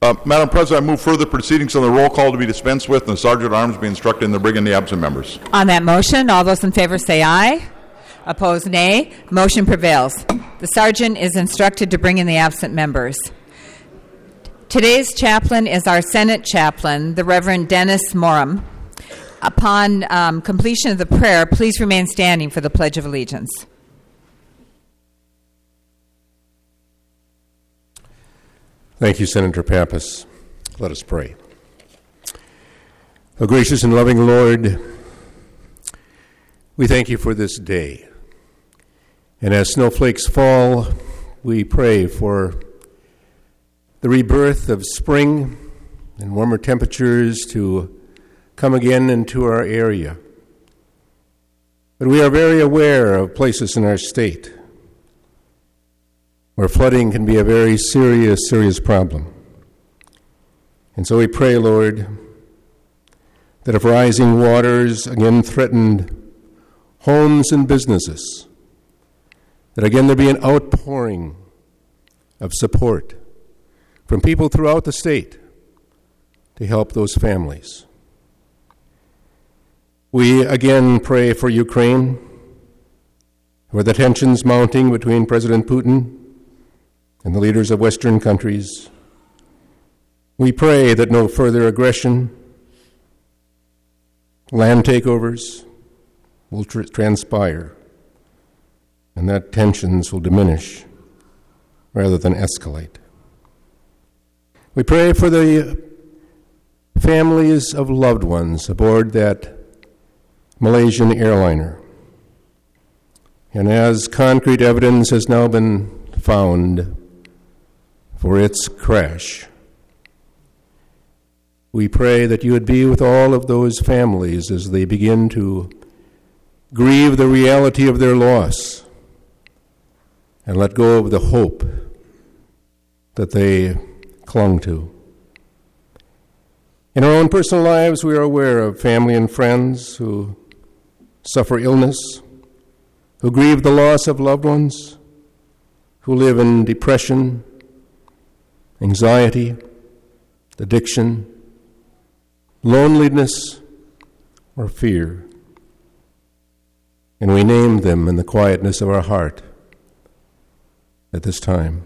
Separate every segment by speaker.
Speaker 1: Madam President, I move further proceedings on the roll call to be dispensed with and the Sergeant at Arms be instructed in the bring in the absent members.
Speaker 2: On that motion, all those in favor say aye. Opposed, nay. Motion prevails. The Sergeant is instructed to bring in the absent members. Today's chaplain is our Senate chaplain, the Reverend Dennis Morum. Upon completion of the prayer, please remain standing for the Pledge of Allegiance.
Speaker 3: Thank you, Senator Pappas. Let us pray. O gracious and loving Lord, we thank you for this day. And as snowflakes fall, we pray for the rebirth of spring and warmer temperatures to come again into our area. But we are very aware of places in our state where flooding can be a very serious problem. And so we pray, Lord, that if rising waters again threatened homes and businesses, that again there be an outpouring of support from people throughout the state to help those families. We again pray for Ukraine, where the tensions mounting between President Putin and the leaders of Western countries. We pray that no further aggression, land takeovers will transpire, and that tensions will diminish rather than escalate. We pray for the families of loved ones aboard that Malaysian airliner. And as concrete evidence has now been found for its crash, we pray that you would be with all of those families as they begin to grieve the reality of their loss and let go of the hope that they clung to. In our own personal lives, we are aware of family and friends who suffer illness, who grieve the loss of loved ones, who live in depression, anxiety, addiction, loneliness, or fear. And we name them in the quietness of our heart at this time.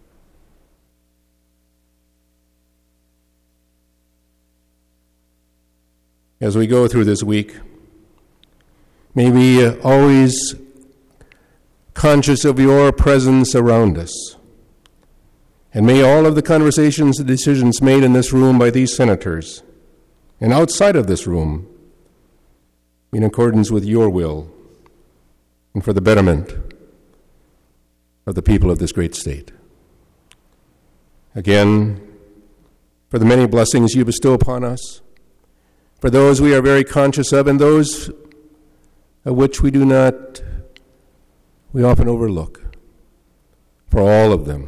Speaker 3: As we go through this week, may we always conscious of your presence around us. And may all of the conversations and decisions made in this room by these senators and outside of this room be in accordance with your will and for the betterment of the people of this great state. Again, for the many blessings you bestow upon us, for those we are very conscious of and those of which we often overlook. For all of them,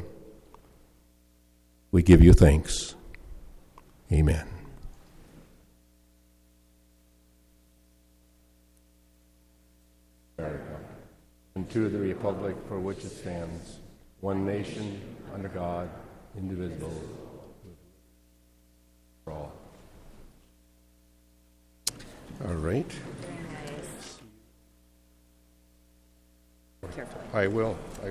Speaker 3: we give you thanks. Amen. And to the republic for which it stands, one nation, under God, indivisible, for all. All right.
Speaker 2: Careful.
Speaker 3: I will.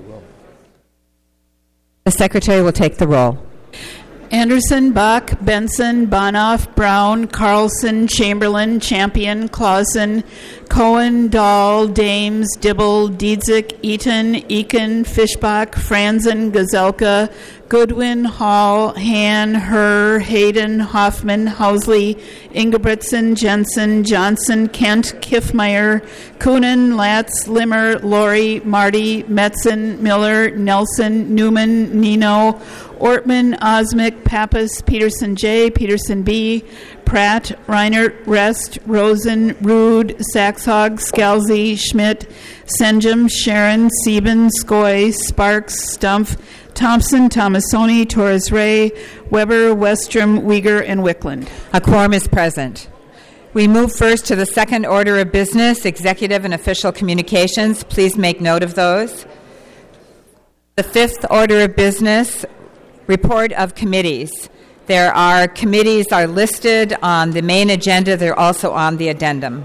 Speaker 2: The Secretary will take the roll.
Speaker 4: Anderson, Bach, Benson, Bonoff, Brown, Carlson, Chamberlain, Champion, Clausen, Cohen, Dahl, Dames, Dibble, Diedzik, Eaton, Eakin, Fischbach, Franzen, Gazelka, Goodwin, Hall, Han, Herr, Hayden, Hoffman, Housley, Ingebretson, Jensen, Johnson, Kent, Kiffmeyer, Coonan, Latz, Limmer, Laurie, Marty, Metzen, Miller, Nelson, Newman, Nino, Ortman, Osmick, Pappas, Peterson J., Peterson B., Pratt, Reinert, Rest, Rosen, Rude, Saxhog, Scalzi, Schmidt, Senjum, Sharon, Sieben, Skoy, Sparks, Stumpf, Thompson, Tomasoni, Torres Ray, Weber, Westrom, Uyghur, and Wickland.
Speaker 2: A quorum is present. We move first to the second order of business, executive and official communications. Please make note of those. The fifth order of business, report of committees. There are committees are listed on the main agenda. They're also on the addendum.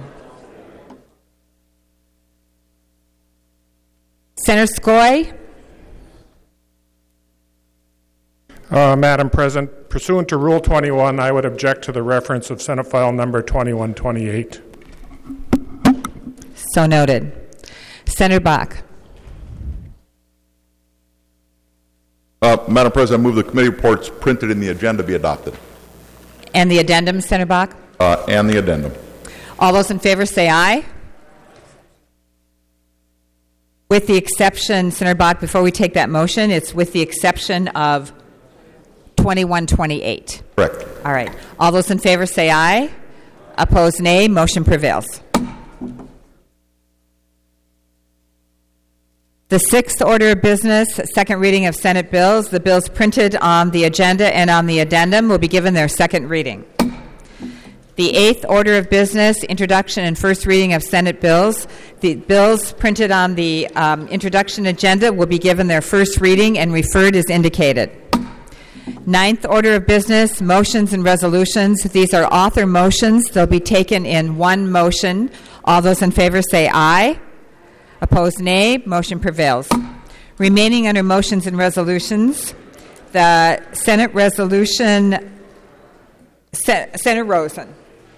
Speaker 2: Senator Skoye.
Speaker 5: Madam President, pursuant to Rule 21, I would object to the reference of Senate File Number 2128.
Speaker 2: So noted. Senator Bach.
Speaker 1: Madam President, I move the committee reports printed in the agenda be adopted.
Speaker 2: And the addendum, Senator Bach?
Speaker 1: And the addendum.
Speaker 2: All those in favor say aye. With the exception, Senator Bach, before we take that motion, it's with the exception of 2128.
Speaker 1: Correct.
Speaker 2: All right. All those in favor say aye. Opposed, nay. Motion prevails. The sixth order of business, second reading of Senate bills. The bills printed on the agenda and on the addendum will be given their second reading. The eighth order of business, introduction and first reading of Senate bills. The bills printed on the introduction agenda will be given their first reading and referred as indicated. Ninth order of business, motions and resolutions. These are author motions. They'll be taken in one motion. All those in favor say aye. Opposed, nay. Motion prevails. Remaining under motions and resolutions, the Senate resolution, Senator Rosen.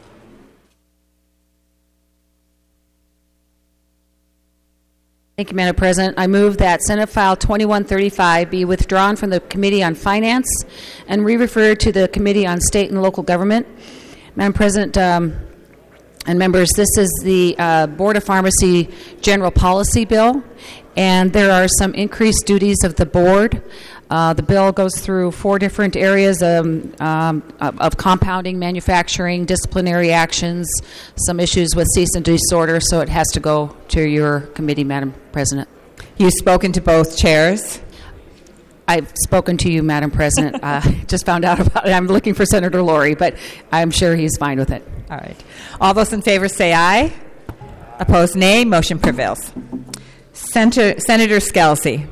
Speaker 6: Thank you, Madam President. I move that Senate File 2135 be withdrawn from the Committee on Finance and re-referred to the Committee on State and Local Government. Madam President and members, this is the Board of Pharmacy General Policy Bill, and there are some increased duties of the board. The bill goes through 4 different areas of compounding, manufacturing, disciplinary actions, some issues with cease and desist order, so it has to go to your committee, Madam President.
Speaker 2: You've spoken to both chairs.
Speaker 6: I've spoken to you, Madam President. Just found out about it. I'm looking for Senator Laurie, but I'm sure he's fine with it.
Speaker 2: All right. All those in favor say aye. Opposed, nay. Motion prevails. Senator Scalzi.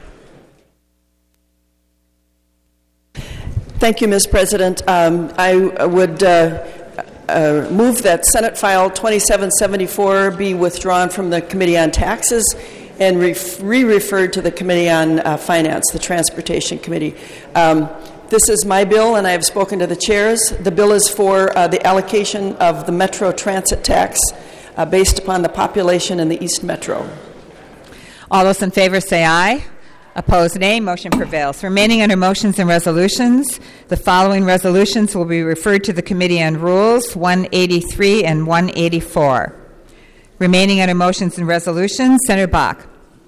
Speaker 7: Thank you, Ms. President. I would move that Senate File 2774 be withdrawn from the Committee on Taxes and re-referred to the Committee on Finance, the Transportation Committee. This is my bill, and I have spoken to the chairs. The bill is for the allocation of the Metro Transit tax based upon the population in the East Metro.
Speaker 2: All those in favor say aye. Opposed, nay. Motion prevails. Remaining under motions and resolutions, the following resolutions will be referred to the Committee on Rules, 183 and 184. Remaining under motions and resolutions, Senator Bach.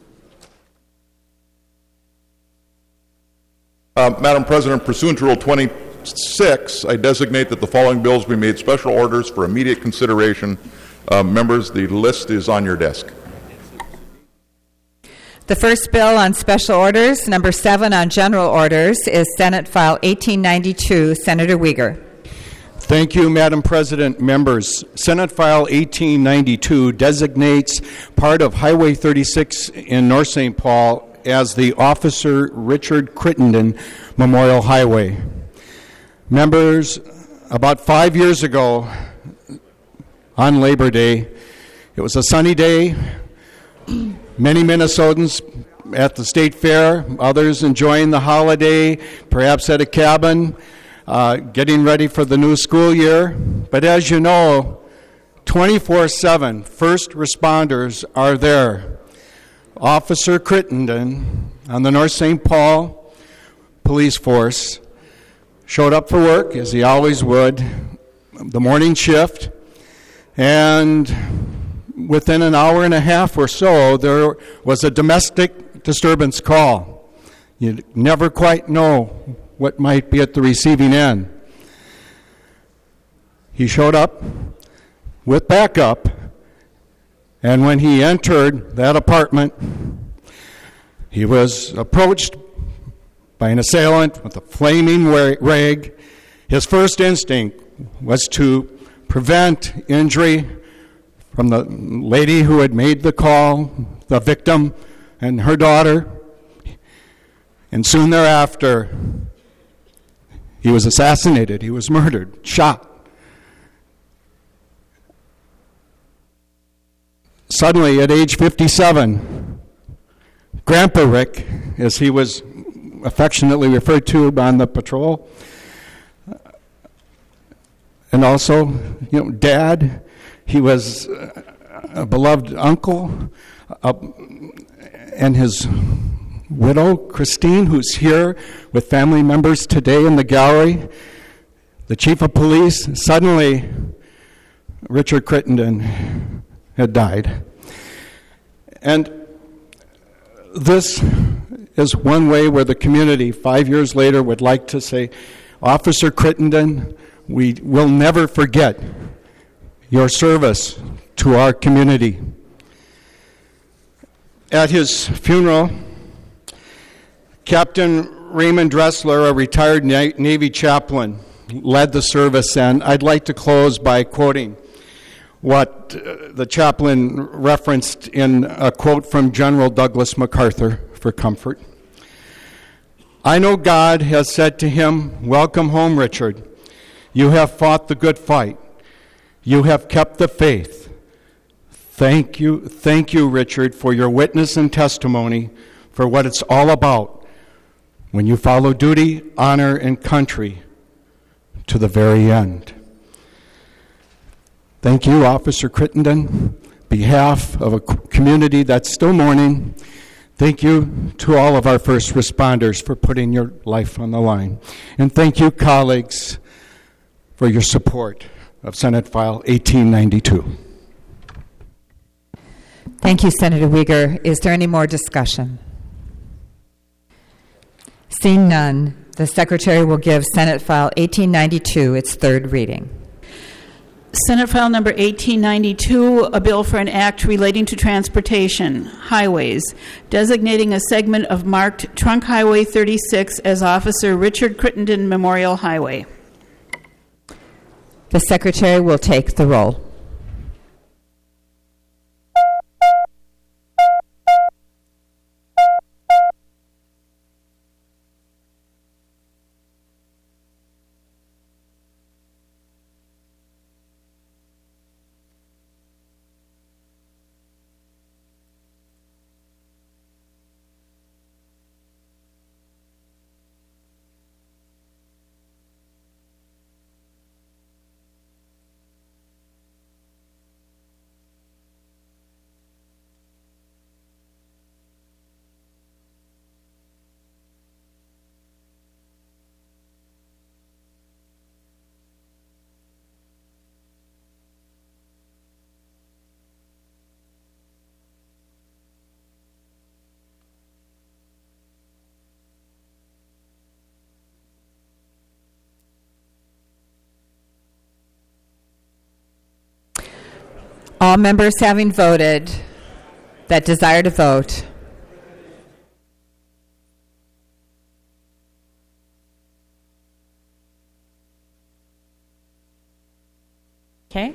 Speaker 1: Madam President, pursuant to Rule 26, I designate that the following bills be made special orders for immediate consideration. Members, the list is on your desk.
Speaker 2: The first bill on special orders, number 7 on general orders, is Senate File 1892. Senator Uyghur.
Speaker 8: Thank you, Madam President. Members, Senate File 1892 designates part of Highway 36 in North St. Paul as the Officer Richard Crittenden Memorial Highway. Members, about 5 years ago, on Labor Day, it was a sunny day. Many Minnesotans at the State Fair, others enjoying the holiday, perhaps at a cabin, getting ready for the new school year. But as you know, 24/7 first responders are there. Officer Crittenden on the North St. Paul Police Force showed up for work, as he always would, the morning shift, and within an hour and a half or so, there was a domestic disturbance call. You never quite know what might be at the receiving end. He showed up with backup, and when he entered that apartment, he was approached by an assailant with a flaming rag. His first instinct was to prevent injury from the lady who had made the call, the victim, and her daughter. And soon thereafter, He was assassinated. He was murdered, shot. Suddenly, at age 57, Grandpa Rick, as he was affectionately referred to on the patrol, and also, Dad, he was a beloved uncle, and his widow, Christine, who's here with family members today in the gallery, the chief of police. Suddenly, Richard Crittenden had died. And this is one way where the community 5 years later would like to say, Officer Crittenden, we will never forget your service to our community. At his funeral, Captain Raymond Dressler, a retired Navy chaplain, led the service, and I'd like to close by quoting what the chaplain referenced in a quote from General Douglas MacArthur for comfort. I know God has said to him, "Welcome home, Richard. You have fought the good fight. You have kept the faith. Thank you, Richard, for your witness and testimony for what it's all about when you follow duty, honor, and country to the very end." Thank you, Officer Crittenden, behalf of a community that's still mourning. Thank you to all of our first responders for putting your life on the line. And thank you, colleagues, for your support of Senate File 1892.
Speaker 2: Thank you, Senator Uyghur. Is there any more discussion? Seeing none, the Secretary will give Senate File 1892 its third reading.
Speaker 4: Senate File Number 1892, a bill for an act relating to transportation, highways, designating a segment of marked Trunk Highway 36 as Officer Richard Crittenden Memorial Highway.
Speaker 2: The Secretary will take the roll. All members having voted that desire to vote. Okay.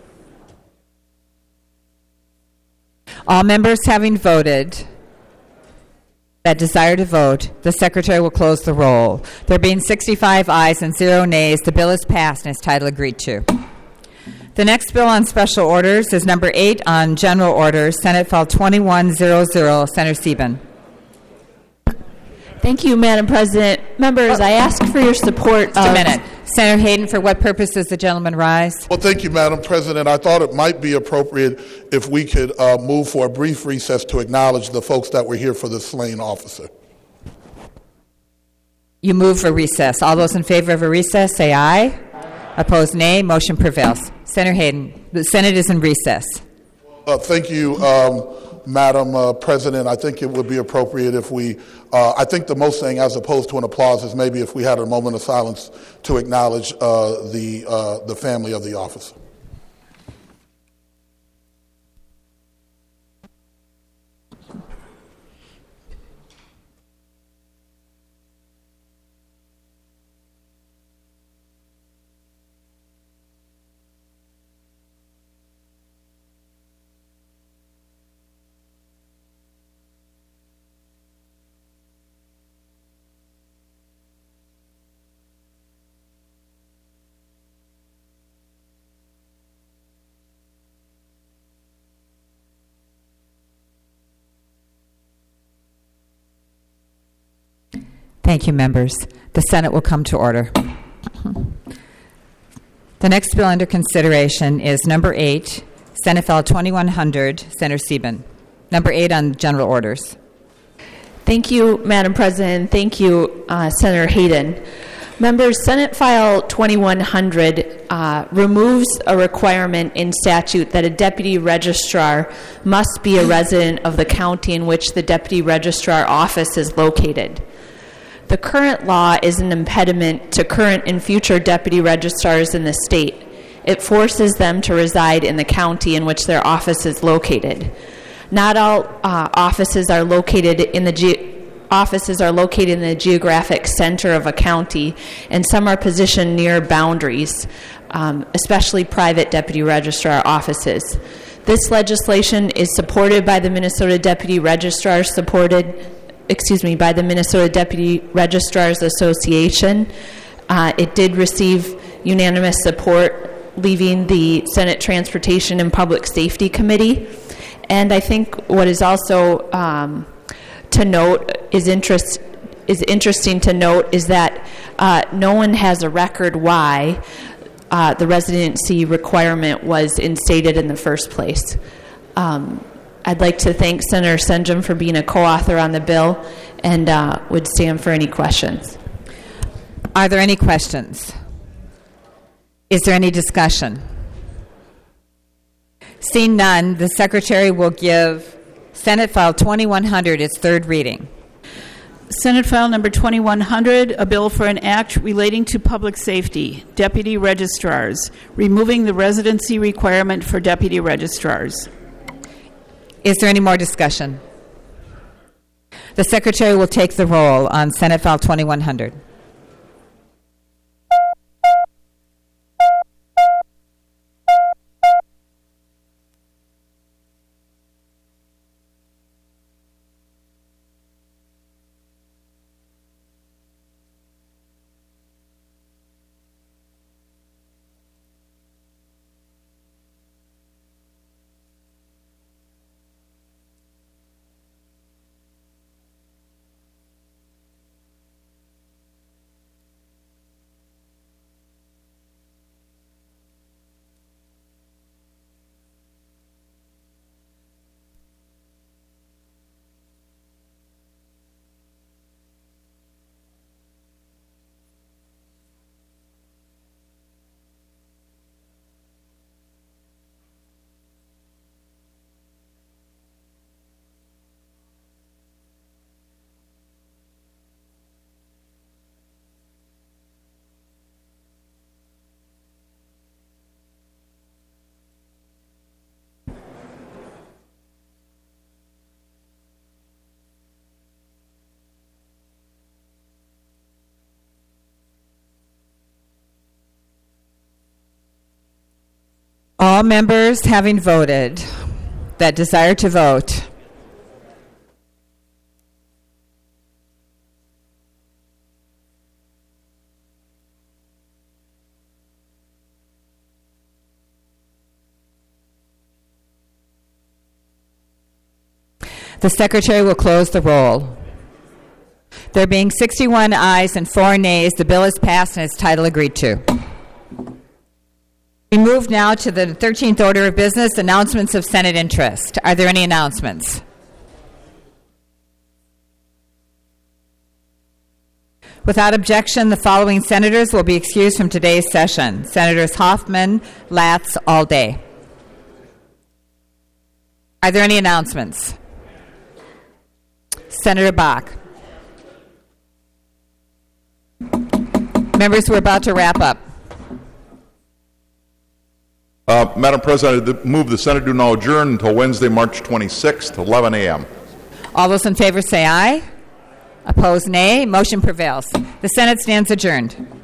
Speaker 2: All members having voted that desire to vote, the Secretary will close the roll. There being 65 ayes and 0 nays, the bill is passed and its title agreed to. The next bill on special orders is number 8 on general orders, Senate File 2100, Senator Sieben.
Speaker 9: Thank you, Madam President. Members, I ask for your support.
Speaker 2: Just a minute. Senator Hayden, for what purpose does the gentleman rise?
Speaker 10: Well, thank you, Madam President. I thought it might be appropriate if we could move for a brief recess to acknowledge the folks that were here for the slain officer.
Speaker 2: You move for recess. All those in favor of a recess, say aye. Opposed, nay. Motion prevails. Senator Hayden, the Senate is in recess.
Speaker 10: Thank you, Madam President. I think it would be appropriate if we, I think the most thing, as opposed to an applause, is maybe if we had a moment of silence to acknowledge the family of the officer.
Speaker 2: Thank you, members. The Senate will come to order. The next bill under consideration is number 8, Senate File 2100, Senator Sieben. Number 8 on general orders.
Speaker 9: Thank you, Madam President. Thank you, Senator Hayden. Members, Senate File 2100 removes a requirement in statute that a deputy registrar must be a resident of the county in which the deputy registrar office is located. The current law is an impediment to current and future deputy registrars in the state. It forces them to reside in the county in which their office is located. Not all offices are located in the geographic center of a county, and some are positioned near boundaries, especially private deputy registrar offices. This legislation is supported by the Minnesota Deputy Registrars by the Minnesota Deputy Registrars Association. It did receive unanimous support, leaving the Senate Transportation and Public Safety Committee. And I think what is also to note is interesting to note is that no one has a record why the residency requirement was instated in the first place. I'd like to thank Senator Senjum for being a co-author on the bill, and would stand for any questions.
Speaker 2: Are there any questions? Is there any discussion? Seeing none, the Secretary will give Senate File 2100 its third reading.
Speaker 4: Senate File Number 2100, a bill for an act relating to public safety, deputy registrars, removing the residency requirement for deputy registrars.
Speaker 2: Is there any more discussion? The Secretary will take the roll on Senate File 2100. All members having voted that desire to vote. The Secretary will close the roll. There being 61 ayes and 4 nays, the bill is passed and its title agreed to. We move now to the 13th order of business, announcements of Senate interest. Are there any announcements? Without objection, the following senators will be excused from today's session. Senators Hoffman, Latz, Alday. Are there any announcements? Senator Bach. Members, we're about to wrap up.
Speaker 1: Madam President, I move the Senate do now adjourn until Wednesday, March 26th, 11 a.m.
Speaker 2: All those in favor say aye. Opposed, nay. Motion prevails. The Senate stands adjourned.